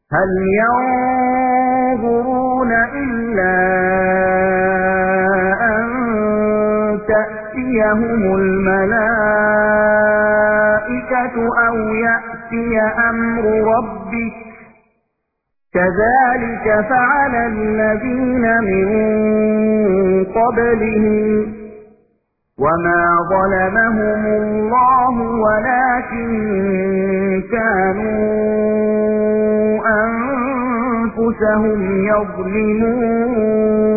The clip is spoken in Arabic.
هل ينظرون إلا أن تأتيهم الملائكة أو يأتي أمر ربك كذلك فعل الذين من قبلهم وما ظلمهم الله ولكن كانوا أنفسهم يظلمون